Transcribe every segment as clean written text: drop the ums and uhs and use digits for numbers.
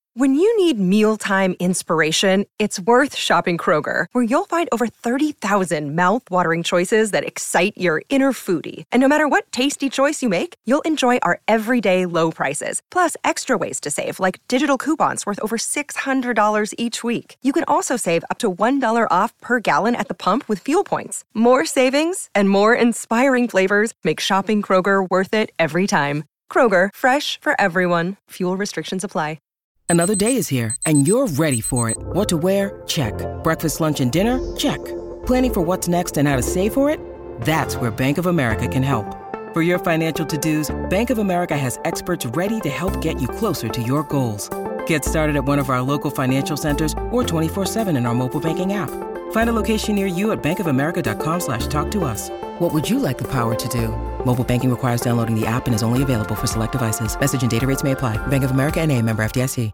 When you need mealtime inspiration, it's worth shopping Kroger, where you'll find over 30,000 mouth-watering choices that excite your inner foodie. And no matter what tasty choice you make, you'll enjoy our everyday low prices, plus extra ways to save, like digital coupons worth over $600 each week. You can also save up to $1 off per gallon at the pump with fuel points. More savings and more inspiring flavors make shopping Kroger worth it every time. Kroger, fresh for everyone. Fuel restrictions apply. Another day is here, and you're ready for it. What to wear? Check. Breakfast, lunch, and dinner? Check. Planning for what's next and how to save for it? That's where Bank of America can help. For your financial to-dos, Bank of America has experts ready to help get you closer to your goals. Get started at one of our local financial centers or 24/7 in our mobile banking app. Find a location near you at bankofamerica.com/talktous. What would you like the power to do? Mobile banking requires downloading the app and is only available for select devices. Message and data rates may apply. Bank of America N.A., member FDIC.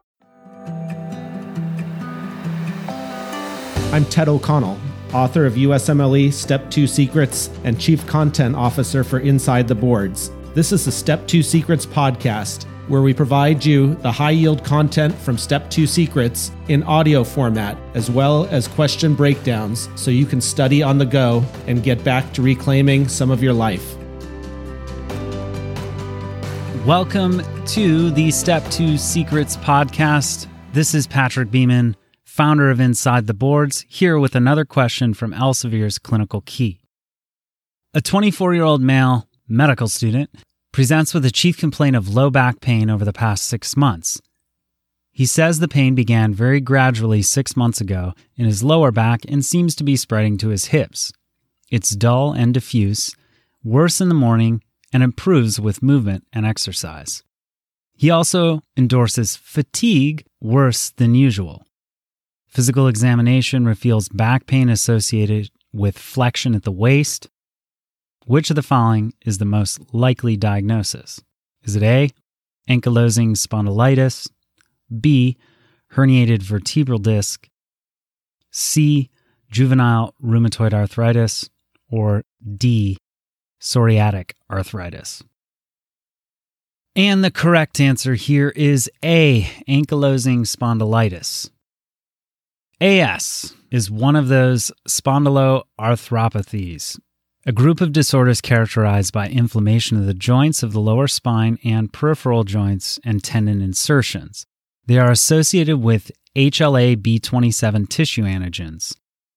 I'm Ted O'Connell, author of USMLE Step 2 Secrets and Chief Content Officer for Inside the Boards. This is the Step 2 Secrets podcast, where we provide you the high-yield content from Step 2 Secrets in audio format, as well as question breakdowns, so you can study on the go and get back to reclaiming some of your life. Welcome to the Step 2 Secrets podcast. This is Patrick Beeman, founder of Inside the Boards, here with another question from Elsevier's Clinical Key. A 24-year-old male medical student presents with a chief complaint of low back pain over the past 6 months. He says the pain began very gradually 6 months ago in his lower back and seems to be spreading to his hips. It's dull and diffuse, worse in the morning, and improves with movement and exercise. He also endorses fatigue worse than usual. Physical examination reveals back pain associated with flexion at the waist. Which of the following is the most likely diagnosis? Is it A, ankylosing spondylitis, B, herniated vertebral disc, C, juvenile rheumatoid arthritis, or D, psoriatic arthritis? And the correct answer here is A, ankylosing spondylitis. AS is one of those spondyloarthropathies, a group of disorders characterized by inflammation of the joints of the lower spine and peripheral joints and tendon insertions. They are associated with HLA-B27 tissue antigens.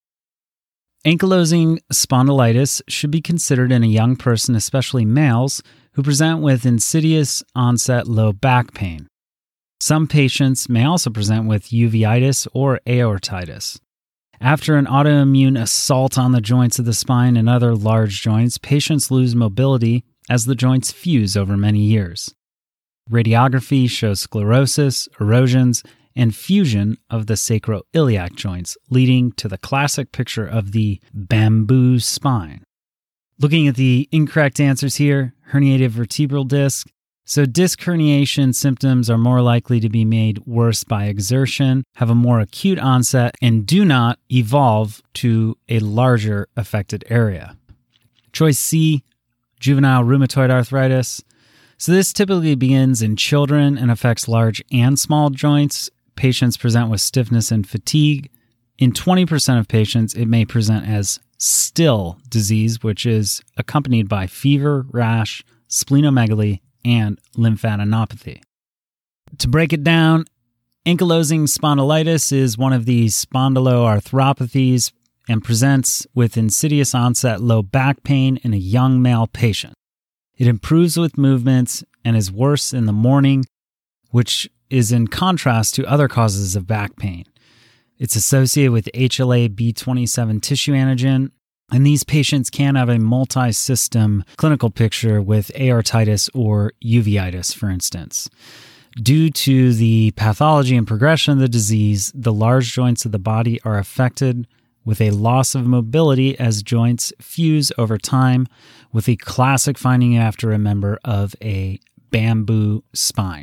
Ankylosing spondylitis should be considered in a young person, especially males, who present with insidious onset low back pain. Some patients may also present with uveitis or aortitis. After an autoimmune assault on the joints of the spine and other large joints, patients lose mobility as the joints fuse over many years. Radiography shows sclerosis, erosions, and fusion of the sacroiliac joints, leading to the classic picture of the bamboo spine. Looking at the incorrect answers here, herniated vertebral disc. So disc herniation symptoms are more likely to be made worse by exertion, have a more acute onset, and do not evolve to a larger affected area. Choice C, juvenile rheumatoid arthritis. So this typically begins in children and affects large and small joints. Patients present with stiffness and fatigue. In 20% of patients, it may present as still disease, which is accompanied by fever, rash, splenomegaly, and lymphadenopathy. To break it down, ankylosing spondylitis is one of these spondyloarthropathies and presents with insidious onset low back pain in a young male patient. It improves with movements and is worse in the morning, which is in contrast to other causes of back pain. It's associated with HLA-B27 tissue antigen, and these patients can have a multi-system clinical picture with aortitis or uveitis, for instance. Due to the pathology and progression of the disease, the large joints of the body are affected with a loss of mobility as joints fuse over time, with a classic finding you have to remember of a bamboo spine.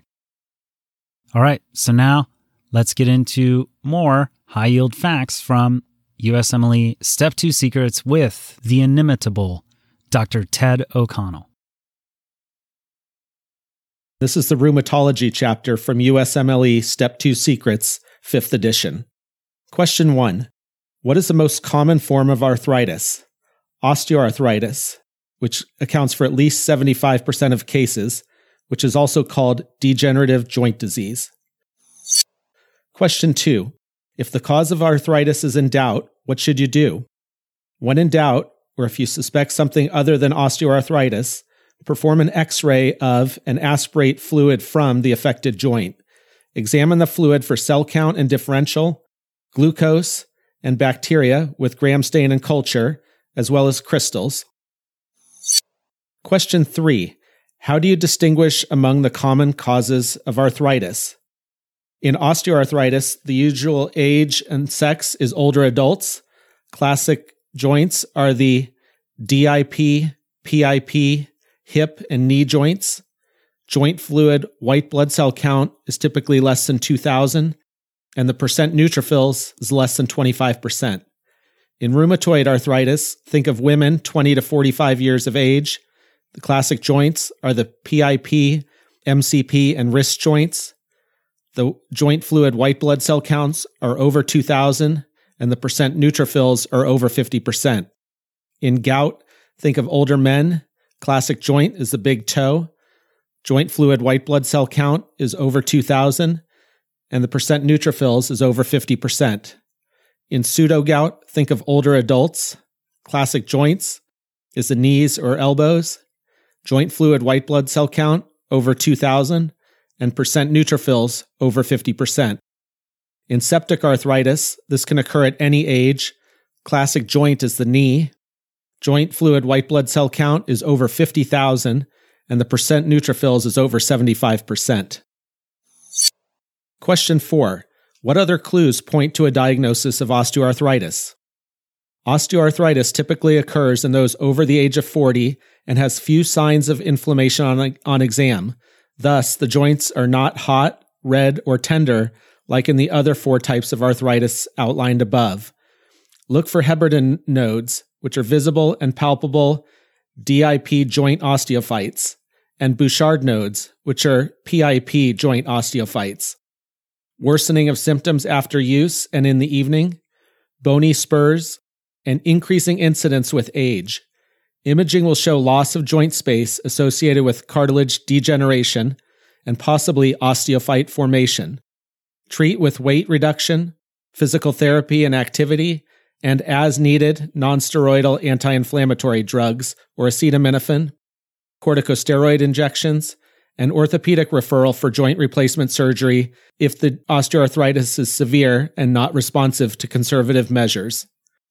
All right, so now let's get into more high-yield facts from USMLE Step 2 Secrets with the inimitable Dr. Ted O'Connell. This is the rheumatology chapter from USMLE Step 2 Secrets, 5th edition. Question 1. What is the most common form of arthritis? Osteoarthritis, which accounts for at least 75% of cases, which is also called degenerative joint disease. Question 2. If the cause of arthritis is in doubt, what should you do? When in doubt, or if you suspect something other than osteoarthritis, perform an X-ray of and aspirate fluid from the affected joint. Examine the fluid for cell count and differential, glucose, and bacteria with gram stain and culture, as well as crystals. Question 3. How do you distinguish among the common causes of arthritis? In osteoarthritis, the usual age and sex is older adults. Classic joints are the DIP, PIP, hip, and knee joints. Joint fluid white blood cell count is typically less than 2,000, and the percent neutrophils is less than 25%. In rheumatoid arthritis, think of women 20 to 45 years of age. The classic joints are the PIP, MCP, and wrist joints. The joint fluid white blood cell counts are over 2,000, and the percent neutrophils are over 50%. In gout, think of older men. Classic joint is the big toe. Joint fluid white blood cell count is over 2,000, and the percent neutrophils is over 50%. In pseudo-gout, think of older adults. Classic joints is the knees or elbows. Joint fluid white blood cell count over 2,000, and percent neutrophils over 50%. In septic arthritis, this can occur at any age. Classic joint is the knee. Joint fluid white blood cell count is over 50,000, and the percent neutrophils is over 75%. Question 4. What other clues point to a diagnosis of osteoarthritis? Osteoarthritis typically occurs in those over the age of 40 and has few signs of inflammation on exam. Thus, the joints are not hot, red, or tender like in the other 4 types of arthritis outlined above. Look for Heberden nodes, which are visible and palpable DIP joint osteophytes, and Bouchard nodes, which are PIP joint osteophytes. Worsening of symptoms after use and in the evening, bony spurs, and increasing incidence with age. Imaging will show loss of joint space associated with cartilage degeneration and possibly osteophyte formation. Treat with weight reduction, physical therapy and activity, and as needed nonsteroidal anti-inflammatory drugs or acetaminophen, corticosteroid injections, and orthopedic referral for joint replacement surgery if the osteoarthritis is severe and not responsive to conservative measures.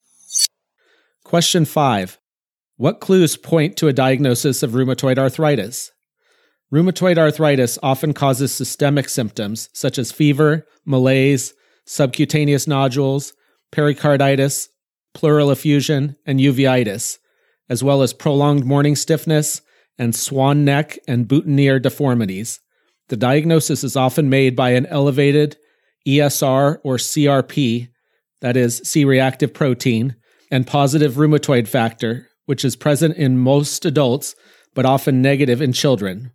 Question 5. What clues point to a diagnosis of rheumatoid arthritis? Rheumatoid arthritis often causes systemic symptoms such as fever, malaise, subcutaneous nodules, pericarditis, pleural effusion, and uveitis, as well as prolonged morning stiffness and swan neck and boutonniere deformities. The diagnosis is often made by an elevated ESR or CRP, that is, C-reactive protein, and positive rheumatoid factor, which is present in most adults, but often negative in children.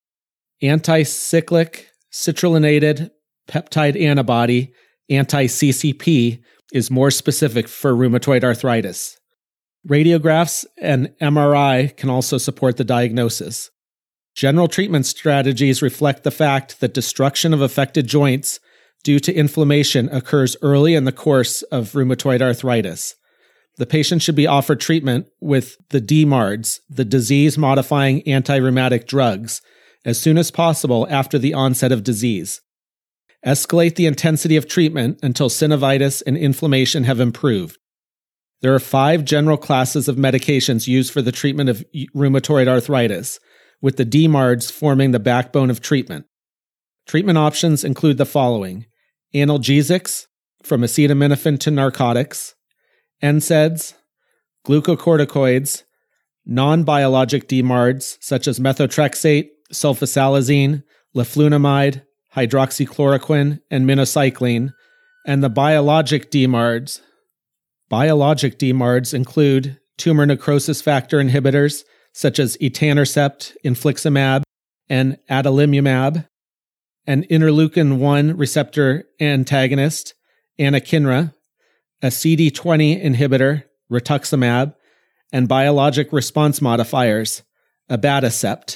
Anticyclic citrullonated peptide antibody, anti-CCP, is more specific for rheumatoid arthritis. Radiographs and MRI can also support the diagnosis. General treatment strategies reflect the fact that destruction of affected joints due to inflammation occurs early in the course of rheumatoid arthritis. The patient should be offered treatment with the DMARDs, the disease-modifying anti-rheumatic drugs, as soon as possible after the onset of disease. Escalate the intensity of treatment until synovitis and inflammation have improved. There are 5 general classes of medications used for the treatment of rheumatoid arthritis, with the DMARDs forming the backbone of treatment. Treatment options include the following: analgesics, from acetaminophen to narcotics, NSAIDs, glucocorticoids, non-biologic DMARDs such as methotrexate, sulfasalazine, leflunomide, hydroxychloroquine, and minocycline, and the biologic DMARDs. Biologic DMARDs include tumor necrosis factor inhibitors such as etanercept, infliximab, and adalimumab, an interleukin-1 receptor antagonist, anakinra, a CD20 inhibitor, rituximab, and biologic response modifiers, abatacept.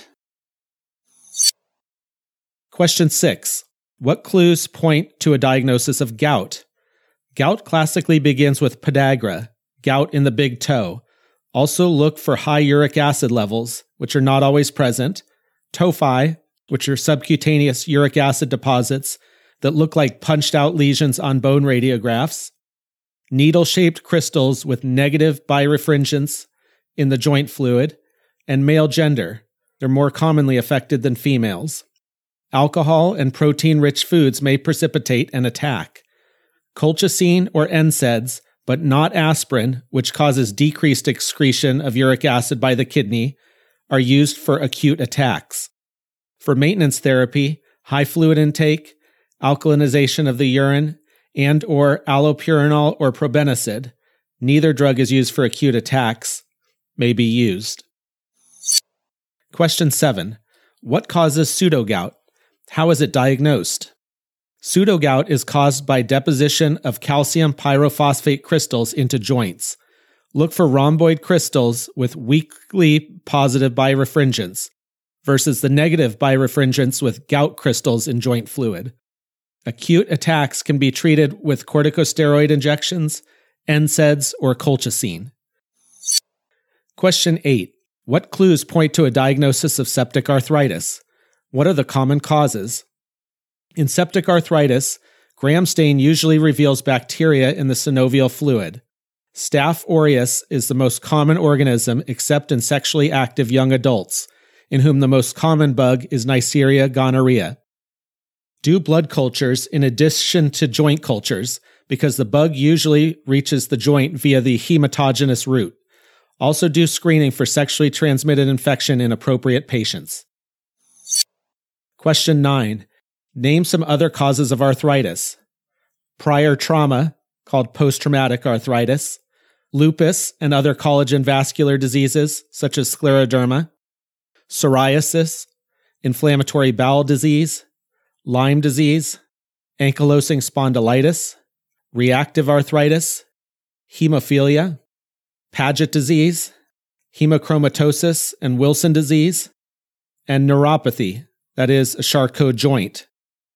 Question 6. What clues point to a diagnosis of gout? Gout classically begins with podagra, gout in the big toe. Also look for high uric acid levels, which are not always present, tophi, which are subcutaneous uric acid deposits that look like punched-out lesions on bone radiographs, needle-shaped crystals with negative birefringence in the joint fluid, and male gender. They're more commonly affected than females. Alcohol and protein-rich foods may precipitate an attack. Colchicine or NSAIDs, but not aspirin, which causes decreased excretion of uric acid by the kidney, are used for acute attacks. For maintenance therapy, high fluid intake, alkalinization of the urine, and or allopurinol or probenecid, neither drug is used for acute attacks, may be used. Question 7. What causes pseudogout? How is it diagnosed? Pseudogout is caused by deposition of calcium pyrophosphate crystals into joints. Look for rhomboid crystals with weakly positive birefringence versus the negative birefringence with gout crystals in joint fluid. Acute attacks can be treated with corticosteroid injections, NSAIDs, or colchicine. Question 8. What clues point to a diagnosis of septic arthritis? What are the common causes? In septic arthritis, Gram stain usually reveals bacteria in the synovial fluid. Staph aureus is the most common organism except in sexually active young adults, in whom the most common bug is Neisseria gonorrhea. Do blood cultures in addition to joint cultures, because the bug usually reaches the joint via the hematogenous route. Also do screening for sexually transmitted infection in appropriate patients. Question 9. Name some other causes of arthritis. Prior trauma, called post-traumatic arthritis. Lupus and other collagen vascular diseases, such as scleroderma. Psoriasis, inflammatory bowel disease, Lyme disease, ankylosing spondylitis, reactive arthritis, hemophilia, Paget disease, hemochromatosis and Wilson disease, and neuropathy, that is, a Charcot joint.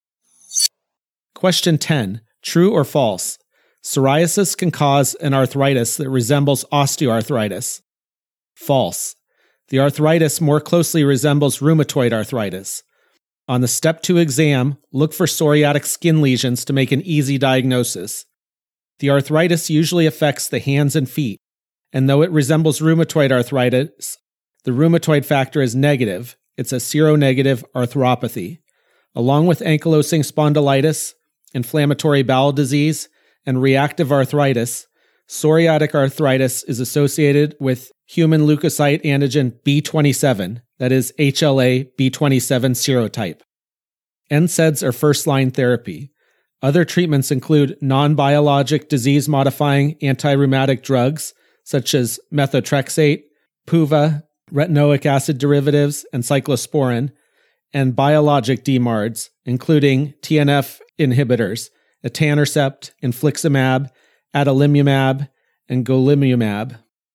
Question 10. True or false? Psoriasis can cause an arthritis that resembles osteoarthritis. False. The arthritis more closely resembles rheumatoid arthritis. On the Step 2 exam, look for psoriatic skin lesions to make an easy diagnosis. The arthritis usually affects the hands and feet, and though it resembles rheumatoid arthritis, the rheumatoid factor is negative. It's a seronegative arthropathy. Along with ankylosing spondylitis, inflammatory bowel disease, and reactive arthritis, psoriatic arthritis is associated with human leukocyte antigen B27, that is HLA B27 serotype. NSAIDs are first-line therapy. Other treatments include non-biologic disease-modifying anti-rheumatic drugs, such as methotrexate, PUVA, retinoic acid derivatives, and cyclosporin, and biologic DMARDs, including TNF inhibitors, etanercept, infliximab, adalimumab, and golimumab.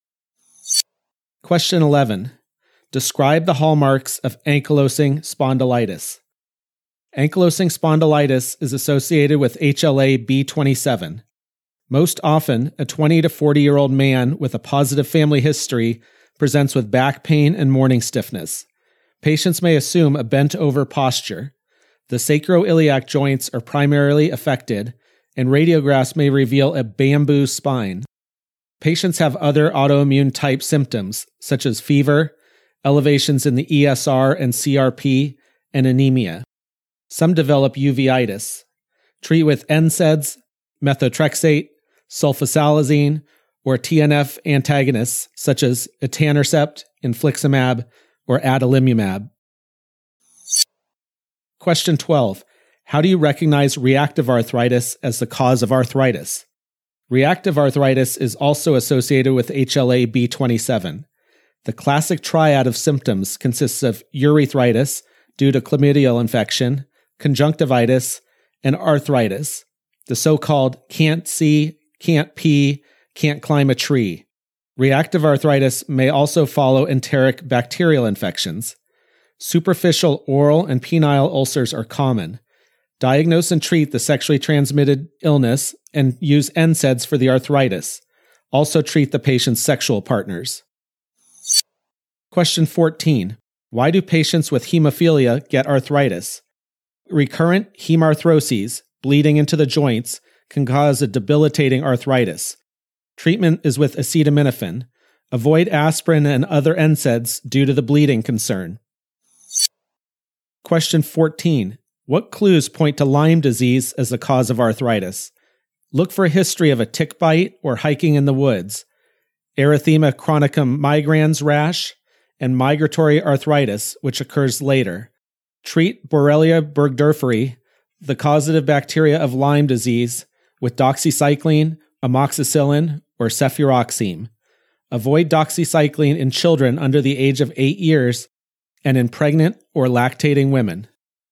Question 11. Describe the hallmarks of ankylosing spondylitis. Ankylosing spondylitis is associated with HLA B27. Most often, a 20 to 40-year-old man with a positive family history presents with back pain and morning stiffness. Patients may assume a bent-over posture. The sacroiliac joints are primarily affected, and radiographs may reveal a bamboo spine. Patients have other autoimmune-type symptoms, such as fever, elevations in the ESR and CRP, and anemia. Some develop uveitis. Treat with NSAIDs, methotrexate, sulfasalazine, or TNF antagonists such as etanercept, infliximab, or adalimumab. Question 12. How do you recognize reactive arthritis as the cause of arthritis? Reactive arthritis is also associated with HLA B27. The classic triad of symptoms consists of urethritis, due to chlamydial infection, conjunctivitis, and arthritis, the so-called can't see, can't pee, can't climb a tree. Reactive arthritis may also follow enteric bacterial infections. Superficial oral and penile ulcers are common. Diagnose and treat the sexually transmitted illness and use NSAIDs for the arthritis. Also treat the patient's sexual partners. Question 14. Why do patients with hemophilia get arthritis? Recurrent hemarthroses, bleeding into the joints, can cause a debilitating arthritis. Treatment is with acetaminophen. Avoid aspirin and other NSAIDs due to the bleeding concern. Question 14. What clues point to Lyme disease as the cause of arthritis? Look for a history of a tick bite or hiking in the woods, erythema chronicum migrans rash, and migratory arthritis, which occurs later. Treat Borrelia burgdorferi, the causative bacteria of Lyme disease, with doxycycline, amoxicillin, or cefuroxime. Avoid doxycycline in children under the age of 8 years and in pregnant or lactating women.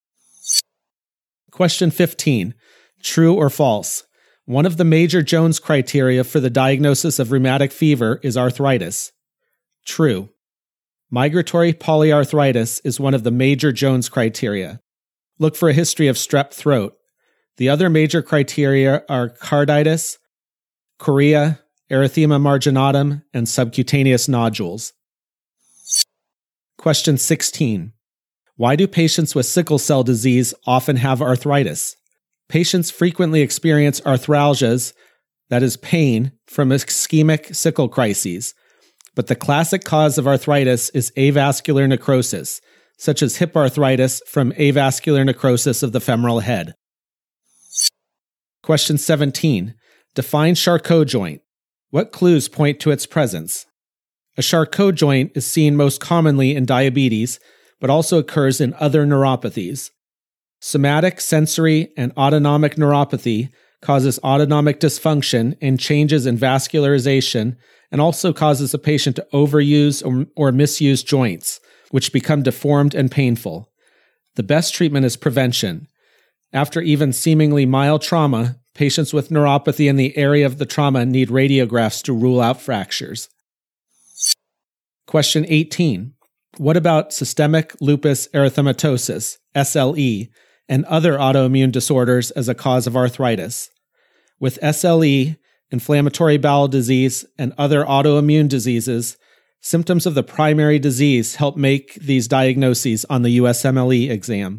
Question 15. True or false? One of the major Jones criteria for the diagnosis of rheumatic fever is arthritis. True. Migratory polyarthritis is one of the major Jones criteria. Look for a history of strep throat. The other major criteria are carditis, chorea, erythema marginatum, and subcutaneous nodules. Question 16. Why do patients with sickle cell disease often have arthritis? Patients frequently experience arthralgias, that is pain, from ischemic sickle crises. But the classic cause of arthritis is avascular necrosis, such as hip arthritis from avascular necrosis of the femoral head. Question 17. Define Charcot joint. What clues point to its presence? A Charcot joint is seen most commonly in diabetes, but also occurs in other neuropathies. Somatic, sensory, and autonomic neuropathy causes autonomic dysfunction and changes in vascularization, and also causes a patient to overuse or misuse joints, which become deformed and painful. The best treatment is prevention. After even seemingly mild trauma, patients with neuropathy in the area of the trauma need radiographs to rule out fractures. Question 18. What about systemic lupus erythematosus, SLE, and other autoimmune disorders as a cause of arthritis? With SLE, inflammatory bowel disease, and other autoimmune diseases, symptoms of the primary disease help make these diagnoses on the USMLE exam.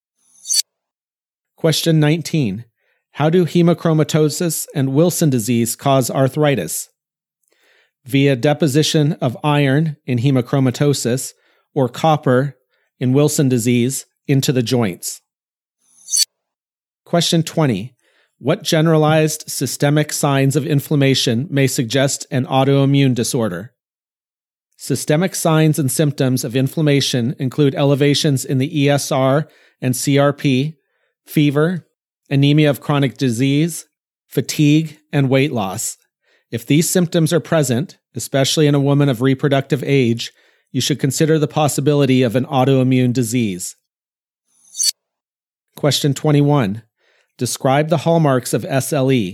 Question 19. How do hemochromatosis and Wilson disease cause arthritis? Via deposition of iron in hemochromatosis or copper in Wilson disease into the joints. Question 20. What generalized systemic signs of inflammation may suggest an autoimmune disorder? Systemic signs and symptoms of inflammation include elevations in the ESR and CRP, fever, anemia of chronic disease, fatigue, and weight loss. If these symptoms are present, especially in a woman of reproductive age, you should consider the possibility of an autoimmune disease. Question 21. Describe the hallmarks of SLE.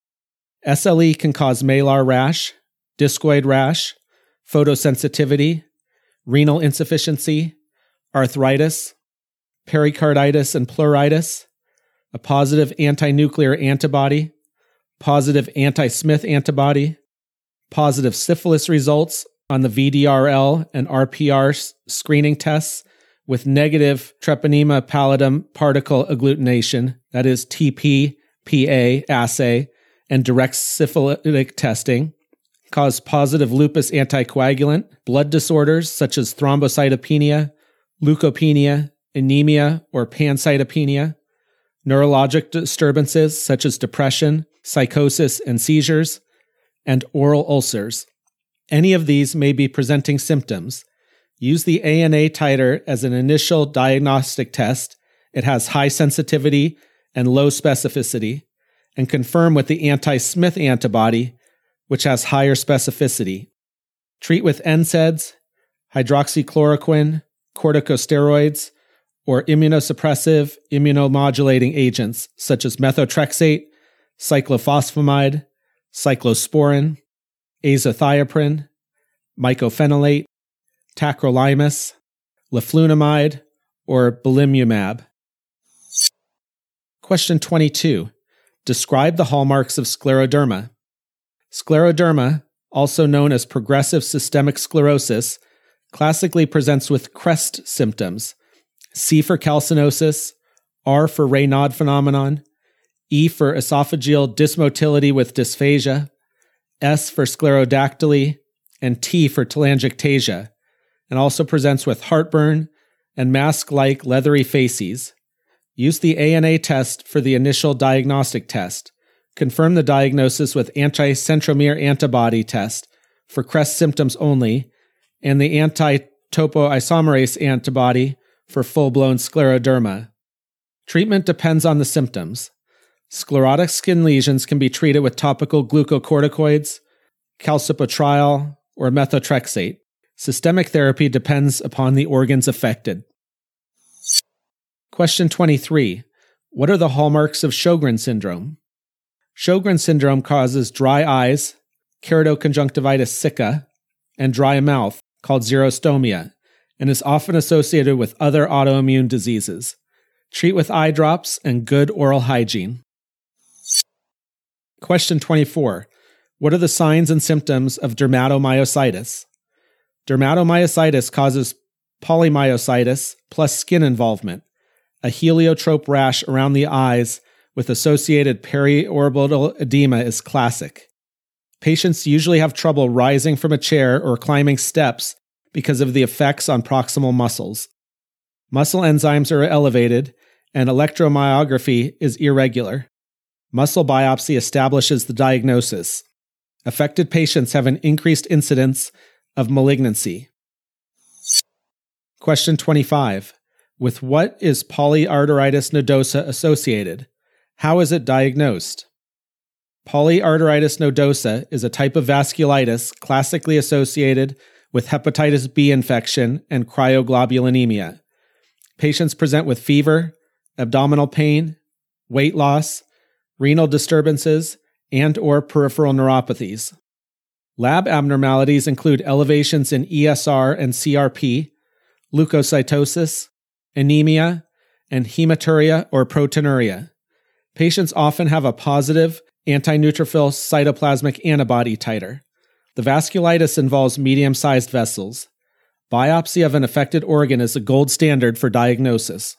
SLE can cause malar rash, discoid rash, photosensitivity, renal insufficiency, arthritis, pericarditis and pleuritis, a positive anti-nuclear antibody, positive anti-Smith antibody, positive syphilis results on the VDRL and RPR screening tests with negative treponema pallidum particle agglutination, that is TP-PA assay, and direct syphilitic testing, cause positive lupus anticoagulant, blood disorders such as thrombocytopenia, leukopenia, anemia, or pancytopenia, neurologic disturbances such as depression, psychosis, and seizures, and oral ulcers. Any of these may be presenting symptoms. Use the ANA titer as an initial diagnostic test. It has high sensitivity and low specificity, and confirm with the anti-Smith antibody, which has higher specificity. Treat with NSAIDs, hydroxychloroquine, corticosteroids, or immunosuppressive immunomodulating agents such as methotrexate, cyclophosphamide, cyclosporin, azathioprine, mycophenolate, tacrolimus, leflunomide, or belimumab. Question 22. Describe the hallmarks of scleroderma. Scleroderma, also known as progressive systemic sclerosis, classically presents with CREST symptoms: C for calcinosis, R for Raynaud phenomenon, E for esophageal dysmotility with dysphagia, S for sclerodactyly, and T for telangiectasia, and also presents with heartburn and mask-like leathery facies. Use the ANA test for the initial diagnostic test. Confirm the diagnosis with anti-centromere antibody test for CREST symptoms only, and the anti-topoisomerase antibody for full-blown scleroderma. Treatment depends on the symptoms. Sclerotic skin lesions can be treated with topical glucocorticoids, calcipotriol, or methotrexate. Systemic therapy depends upon the organs affected. Question 23. What are the hallmarks of Sjogren syndrome? Sjogren syndrome causes dry eyes, keratoconjunctivitis sicca, and dry mouth, called xerostomia, and is often associated with other autoimmune diseases. Treat with eye drops and good oral hygiene. Question 24. What are the signs and symptoms of dermatomyositis? Dermatomyositis causes polymyositis plus skin involvement. A heliotrope rash around the eyes with associated periorbital edema is classic. Patients usually have trouble rising from a chair or climbing steps because of the effects on proximal muscles. Muscle enzymes are elevated, and electromyography is irregular. Muscle biopsy establishes the diagnosis. Affected patients have an increased incidence of malignancy. Question 25. With what is polyarteritis nodosa associated? How is it diagnosed? Polyarteritis nodosa is a type of vasculitis classically associated with hepatitis B infection and cryoglobulinemia. Patients present with fever, abdominal pain, weight loss, renal disturbances, and/or peripheral neuropathies. Lab abnormalities include elevations in ESR and CRP, leukocytosis, anemia, and hematuria or proteinuria. Patients often have a positive anti-neutrophil cytoplasmic antibody titer. The vasculitis involves medium-sized vessels. Biopsy of an affected organ is a gold standard for diagnosis.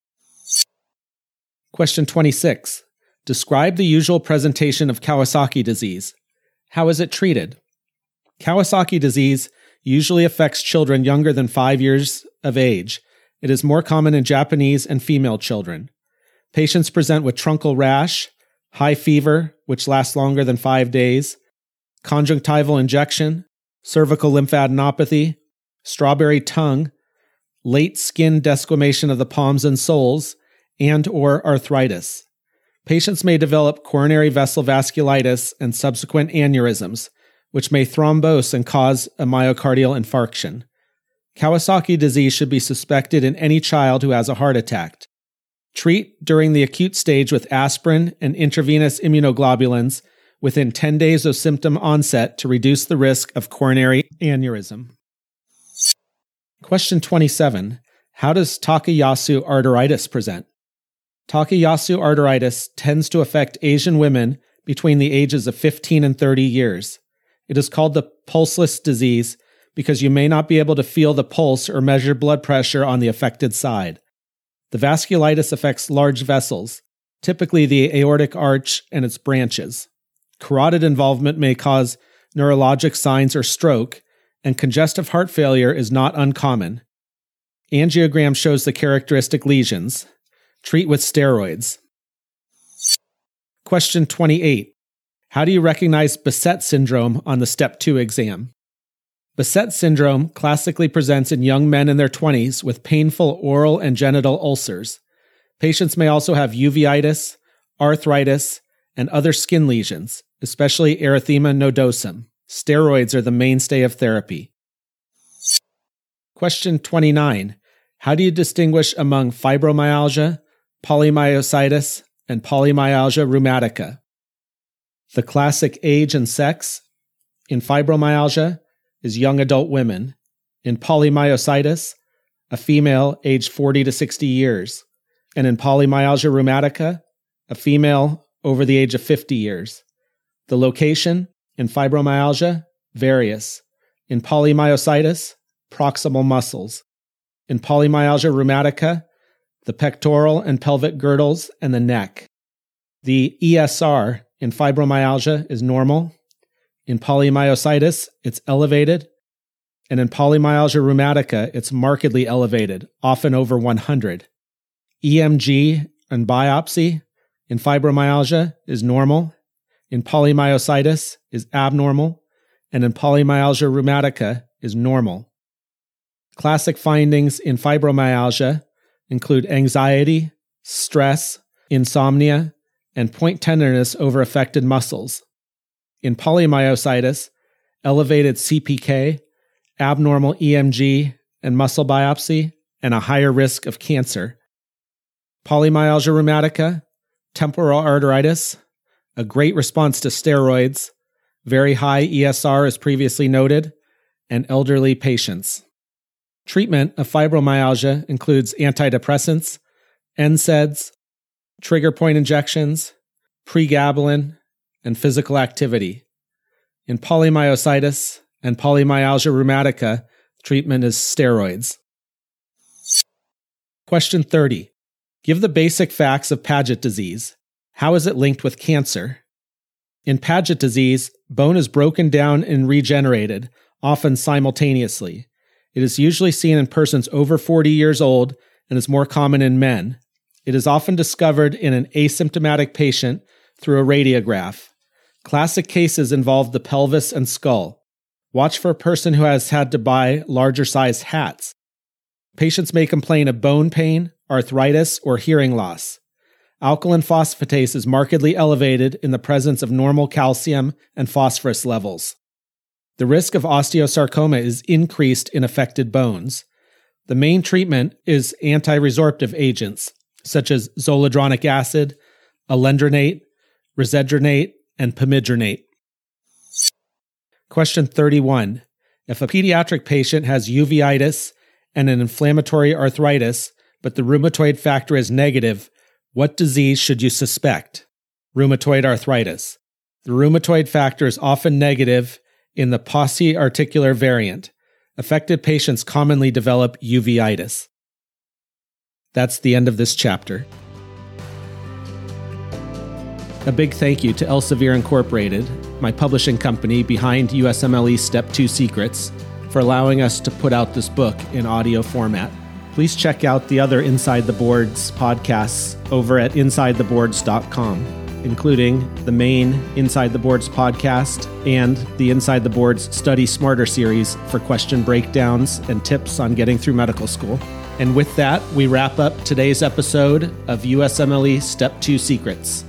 Question 26. Describe the usual presentation of Kawasaki disease. How is it treated? Kawasaki disease usually affects children younger than 5 years of age. It is more common in Japanese and female children. Patients present with truncal rash, high fever, which lasts longer than 5 days, conjunctival injection, cervical lymphadenopathy, strawberry tongue, late skin desquamation of the palms and soles, and/or arthritis. Patients may develop coronary vessel vasculitis and subsequent aneurysms, which may thrombose and cause a myocardial infarction. Kawasaki disease should be suspected in any child who has a heart attack. Treat during the acute stage with aspirin and intravenous immunoglobulins within 10 days of symptom onset to reduce the risk of coronary aneurysm. Question 27. How does Takayasu arteritis present? Takayasu arteritis tends to affect Asian women between the ages of 15 and 30 years. It is called the pulseless disease because you may not be able to feel the pulse or measure blood pressure on the affected side. The vasculitis affects large vessels, typically the aortic arch and its branches. Carotid involvement may cause neurologic signs or stroke, and congestive heart failure is not uncommon. Angiogram shows the characteristic lesions. Treat with steroids. Question 28. How do you recognize Behçet syndrome on the Step 2 exam? Behçet syndrome classically presents in young men in their 20s with painful oral and genital ulcers. Patients may also have uveitis, arthritis, and other skin lesions, especially erythema nodosum. Steroids are the mainstay of therapy. Question 29. How do you distinguish among fibromyalgia, polymyositis, and polymyalgia rheumatica? The classic age and sex in fibromyalgia is young adult women. In polymyositis, a female aged 40 to 60 years. And in polymyalgia rheumatica, a female over the age of 50 years. The location in fibromyalgia, various. In polymyositis, proximal muscles. In polymyalgia rheumatica, the pectoral and pelvic girdles and the neck. The ESR in fibromyalgia is normal. In polymyositis, it's elevated. And in polymyalgia rheumatica, it's markedly elevated, often over 100. EMG and biopsy in fibromyalgia is normal. In polymyositis is abnormal. And in polymyalgia rheumatica is normal. Classic findings in fibromyalgia include anxiety, stress, insomnia, and point tenderness over affected muscles. In polymyositis, elevated CPK, abnormal EMG and muscle biopsy, and a higher risk of cancer. Polymyalgia rheumatica, temporal arteritis, a great response to steroids, very high ESR as previously noted, and elderly patients. Treatment of fibromyalgia includes antidepressants, NSAIDs, trigger point injections, pregabalin, and physical activity. In polymyositis and polymyalgia rheumatica, treatment is steroids. Question 30. Give the basic facts of Paget disease. How is it linked with cancer? In Paget disease, bone is broken down and regenerated, often simultaneously. It is usually seen in persons over 40 years old and is more common in men. It is often discovered in an asymptomatic patient through a radiograph. Classic cases involve the pelvis and skull. Watch for a person who has had to buy larger-sized hats. Patients may complain of bone pain, arthritis, or hearing loss. Alkaline phosphatase is markedly elevated in the presence of normal calcium and phosphorus levels. The risk of osteosarcoma is increased in affected bones. The main treatment is anti-resorptive agents, such as zoledronic acid, alendronate, risedronate, and pamidronate. Question 31. If a pediatric patient has uveitis and an inflammatory arthritis, but the rheumatoid factor is negative, what disease should you suspect? Rheumatoid arthritis. The rheumatoid factor is often negative in the pauci-articular variant. Affected patients commonly develop uveitis. That's the end of this chapter. A big thank you to Elsevier Incorporated, my publishing company behind USMLE Step 2 Secrets, for allowing us to put out this book in audio format. Please check out the other Inside the Boards podcasts over at InsideTheBoards.com, including the main Inside the Boards podcast and the Inside the Boards Study Smarter series for question breakdowns and tips on getting through medical school. And with that, we wrap up today's episode of USMLE Step 2 Secrets.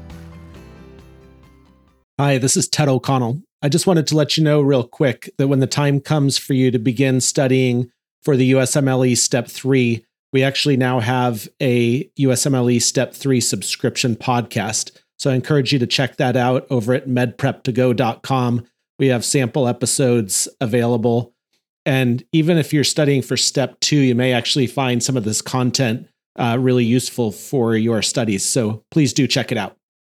Hi, this is Ted O'Connell. I just wanted to let you know real quick that when the time comes for you to begin studying for the USMLE Step 3, we actually now have a USMLE Step 3 subscription podcast. So I encourage you to check that out over at medprep2go.com. We have sample episodes available. And even if you're studying for Step 2, you may actually find some of this content really useful for your studies. So please do check it out.